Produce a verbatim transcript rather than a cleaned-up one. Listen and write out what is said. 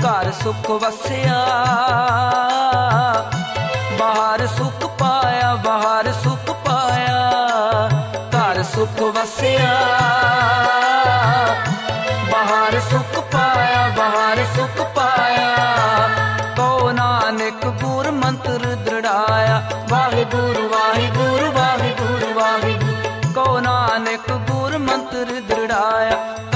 घर सुख वसिया बाहर सुख पाया, बाहर सुख पाया। घर सुख वसिया बाहर सुख पाया, बाहर सुख पाया। कहो नानक गुर मंत्र दृढ़ाया, वाहिगुरु वाहिगुरु वाहिगुरु वाहिगुरु। कहो नानक गुर मंत्र दृढ़ाया,